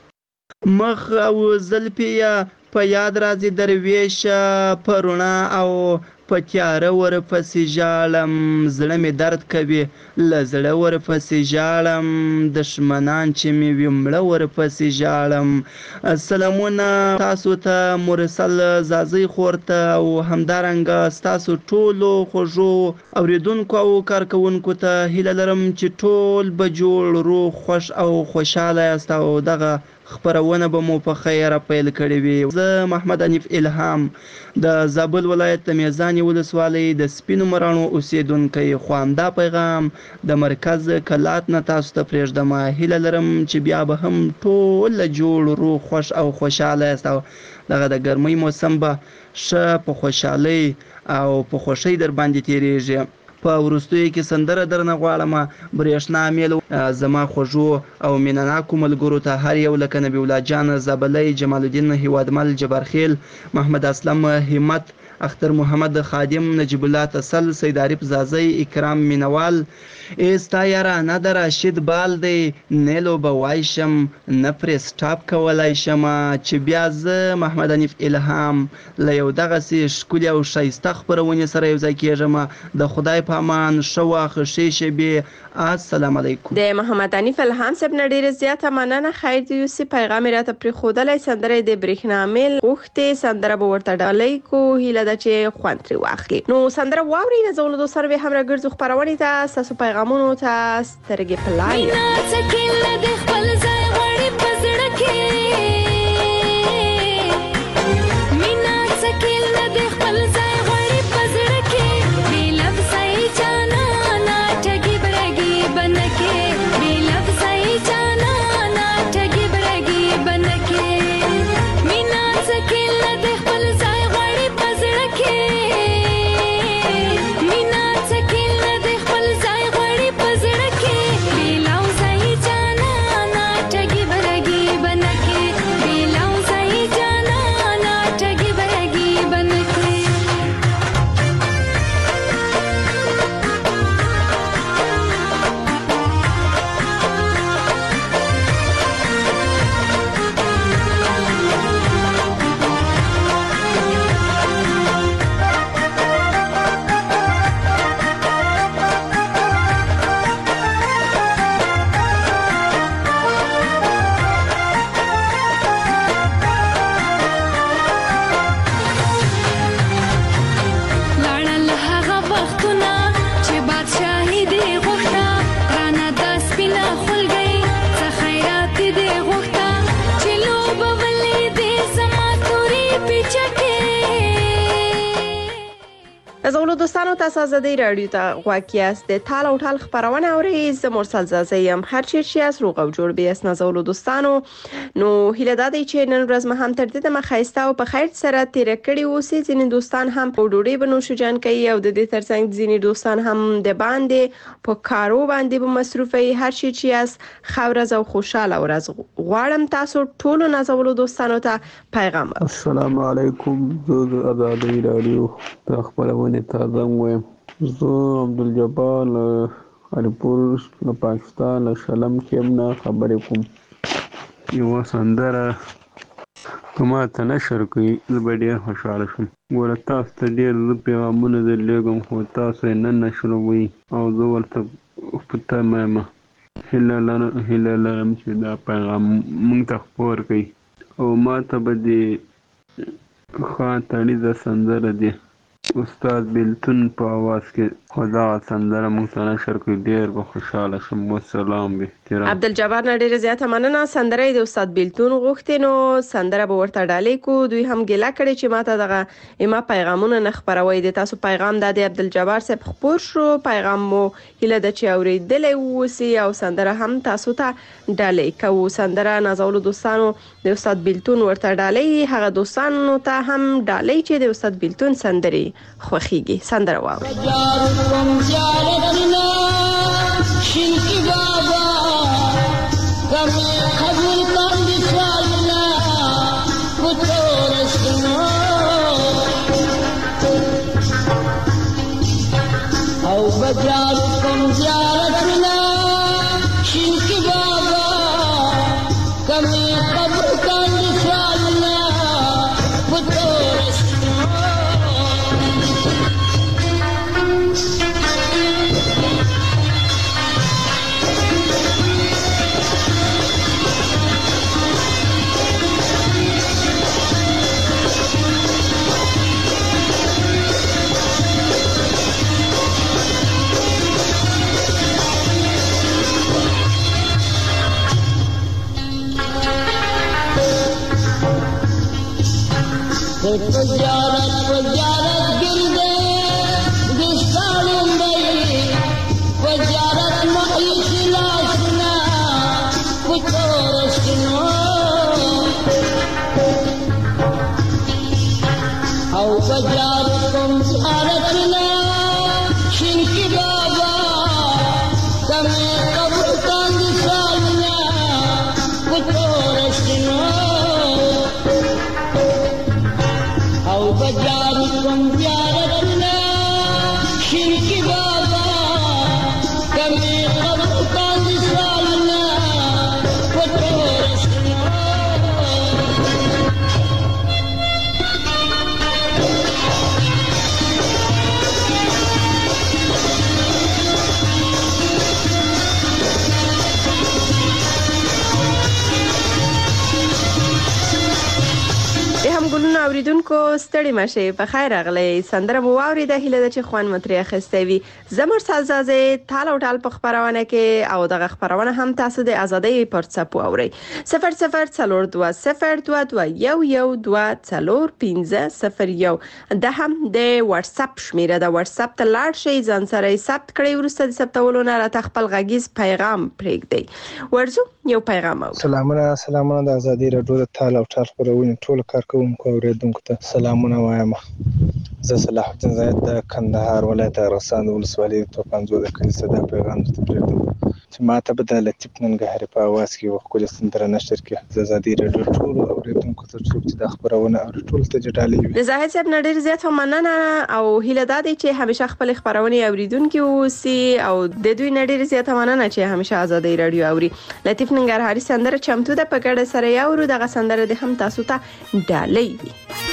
مخ او زلفې یې په یاد راځي درویشه په رڼا او په تیاره ور پسې ژاړم زړه مې درد کوي له زړه ور پسې ژاړم دشمنان چې مې وي مړه ور پسې ژاړم سلامونه تاسو ته مرسل زازۍ خور ته او همدارنګه ستاسو ټولو خوږو اورېدونکو او کارکوونکو ته هیله لرم چې ټول به جوړ روغ خوښ او خوشحاله یاست او دغه خبرونه به مو په خیره پیل کړې وي زه محمد حنیف الهام د زابل ولایت د میزانې ولسوالۍ د سپینو مراڼو اوسیدونکی خو همدا پیغام د مرکز کلات نه تاسو ته پرېږدم هیله لرم چې بیا به هم ټول جوړ روغ خوښ او خوشحاله یاست او دغه د ګرمۍ موسم به ښه په خوشحالۍ او په خوښۍ در باندې تېرېږي په وروستیو کې سندره درنه غواړم برېښنا میل زما خوږو او مینناکو ملګرو ته هر یو لکه نبی الله جان زابلی جمال الدین هیوادمل جبارخیل محمد اسلم همت اختر محمد خادم نجیب الله تسل سید عارف زازی اکرام مینوال استا یارانه د راشد بال دی نیلو به وایشم نه پرې سټاپ کولی شم چې بیا زه محمد حنیف الهام له یو دغسې ښکلې او ښایسته خپرونې سره یو ځای کېږم د خدای په امان ښه وخت ښې شېبې السلام علیکم د محمد حنیف الهام صاحب نه ډېره زیاته مننه خیر د یوسف پیغام راته پرېښودلی سندره د برېښنا میل غوښتې سندره به ورته ډالۍ کو هیله ده چې خوند ترې واخلي نو سندره واورئ نازولو دوستانو بیا هم راګرځو خپرونې ته ستاسو پیغامونو ته سترګې په لایه زولو دوستانو تاسو زده رادیو ته غواړی است د تال او ټال خبرونه اورئ ز مرسل زازیم هر چی چې از روغ او جوړ بیاست نازولو دوستانو نو هیله ده چې نن ورځ ما هم تر دې د مخایسته او په خیر سره تیر کړی اوسې ځینې دوستان هم په ډوډۍ بنوشو جان کوي او د دې ترڅنګ ځینې دوستان هم د باندې په کارو باندې به مصروف وي هر چی چې از خورز او خوشاله ورځ غواړم تاسو ټول نازولو دوستانو ته پیغام السلام علیکم د آزادۍ رادیو د خبرونه تازه وایم زه عبدالجبار له هریپور له پاکستان له شلم کې نه خبرې کوم. یوه سندره که ما ته نشر کړي زه به ډېر خوشحاله شم. ګوره تاسو ته ډېر زه پیغامونه درلېږم خو تاسو یې نه نشروئ او زه ورته په تمه یم. هیله لرم هیله لرم چې دا پیغام موږ ته خپور کړئ او ما ته به دې ښه تړیزه سندره دی استاد بیلتون په اواز کې خو دغه سندره موږ ته نشر کړي ډېر به خوشحاله شم. والسلام باحترام. عبدالجبار نه ډېره زیاته مننه. سندره د استاد بیلتون غوښتې نو سندره به ورته ډالۍ کو. دوی هم ګیله کړې چې ماته دغه ما پیغامونه نه خپروي. د تاسو پیغام د عبدالجبار صاحب خپور شو. پیغام مو هیله ده چې اوریدلې ووسی او سندره هم تاسو ته ډالۍ کوو. سندره نازولو دوستانو د استاد بیلتون ورته ډالۍ. هغه دوستانو ته هم ډالۍ چې د استاد بیلتون سندري خوخیږي. سندره واورئ. شینکی بابا کمی قبول کندی سوالنا کتورستنا او بجار کم زیارتنا شینکی بابا کمی قبول کندی سوالنا کتورستنا Pajarat pajarat girde distanum dai pajarat mai silasna putorasno au pajarat kom saratna shinki baba kame kabul kan disalna putorasno بجاری کم زیارتنا شرکی بابا کمی قبل کاندی سالنا پتورسنا ګلونه اوریدونکو ستړي مشه په خیر راغلی. سندره مو واورېده. هیله ده چې خوان متري اخیستی وي. زمر سازازه تال او ټال په خبرونه کې او دغه خبرونه هم تاسو د ازادۍ پر څپو اوري. صفر صفر څلور دوه صفر دوه دوه یو یو دوه څلور پنځه صفر یو. د هم د واتس اپ شمیره د واتس اپ ته لاړ شئ ځان سره ثبت کړئ. ورسته د ثبتولو نه راته خپل غږیز پیغام پرېږدئ. ورځو یو پیغام اورو. سلامونه سلامونه د ازادۍ راډیو د تال او ټال خبرونه ټول کارکونکو اوریدونکو ته سلامونه وایم. زه صلاح الدین زاید د کندهار ولایت ارغستان ولسوالۍ توپنځو د کلیسا د پیغام ته پرېږدم چې ماته به د لطیف ننګهاري په اواز کې وخت کول سندره نشر کې د ازادۍ راډیو ټول اوریدونکو ته چې د خبرونه او ټول ته جډالي وي. د زاهد صاحب نړۍ زیات مننه او هیله ده چې همیشه خپل خبرونه اوریدونکو اوسي او د دوی نړۍ زیات مننه چې همیشه ازادۍ راډیو اوري. لطیف ننګهاري سندره چمتو ده په ګډه سره یو دغه سندره د هم تاسو ته ډالۍ وي.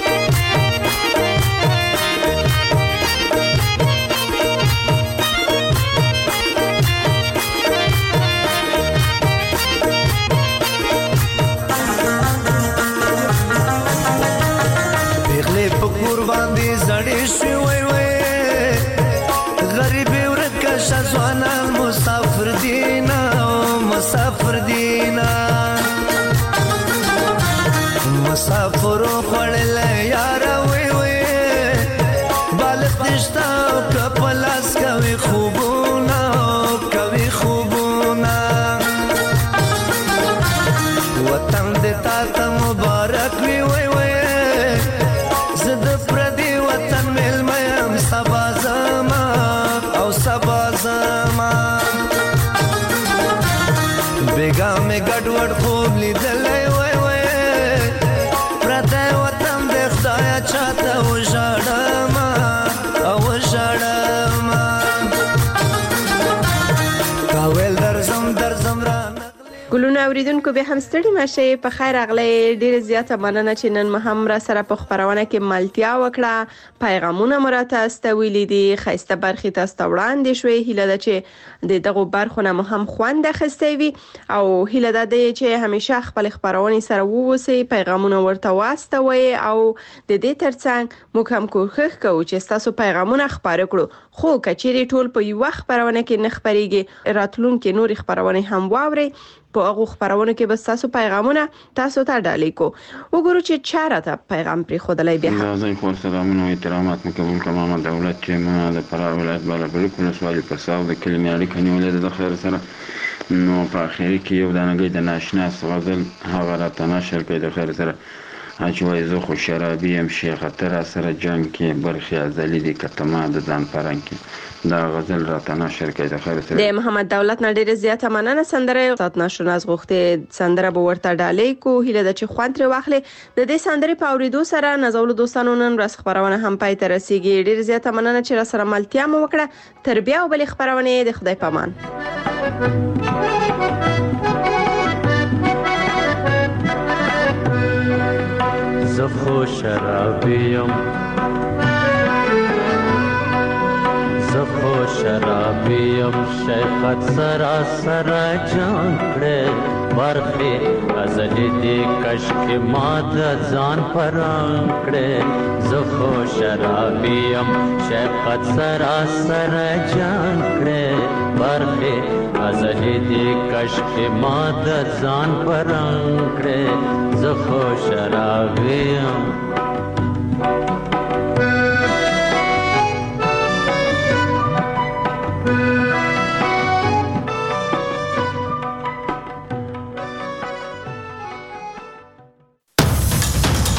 شزوانا مسافر دینا مسافر دینا مسافر خړل یار وې وې بالغ نشتا کپلاس کوي خوبونه کوي خوبونه وطن دې تا ته مبارک وي وې وې زد پردي وطن مل مې سبا زما او سبا بیگا میں گډوډ خوب لیدلې وای وای پرته وطن د خدای چاته و ژړم او ژړم اوریدونکو به هم ستړي مشه په خیر اغلی ډیر زیاته مننه چې نن هم را سره په خبرونه کې ملتیا وکړه پیغامونه مراته استویلې دي خسته برخي تاسو وړاندې شوې هیله ده چې د دغه برخونه هم خوند اخستې وي او هیله ده چې همیشه خپل خبرونه سره ووسی پیغامونه ورته واستوي او د دې ترڅنګ موږ هم کوښښ کوو چې تاسو پیغامونه خبرې کړو خو کچېری ټول په یو وخت خبرونه کې نه خبريږي راتلونکو نور خبرونه هم واوري په هغه خبرونه کې بس تاسو پیغامونه تاسو ته ډالۍ کو وګورو چې چارته پیغام پری خودلای بیا زه خو سلامونه او احترامات مقبول کوم ما دولت چې ما د فرار ولایت بلبل کله سوالي په ساو د کلمې اړیکه نیولې د خیر سره نو په اخر کې یو دانګي د ناشنا غزل هغه راته نشر کې د خیر سره اچوي زه خو شرابي هم شیخ تر سره جنگ کې برخي ازلی دي کتما د ځان پرنګ دا غزل راته نشر کې د خیر سره د محمد دولت نړۍ زیاته مننه سندره سات نشو ناز غوخته سندره به ورته ډالۍ کو هیله د چې خوان تر واخلې د دې سندره په اوریدو سره نزول دوستانو نن راس خبرونه هم پای ته رسیدي ډیر زیاته مننه چې را سره ملتیا مو وکړه تربیه او بل خبرونه د خدای پامان زخو شرابیم زخو شرابیم شیخت سرا سرا جان کړه برخي ازلی دی کشک ماد ځان پران کړه زخو شرابیم شیخت سرا سرا جان کړه برخي ازلی دی کشک ماد ځان پران کړه زخو شرابیم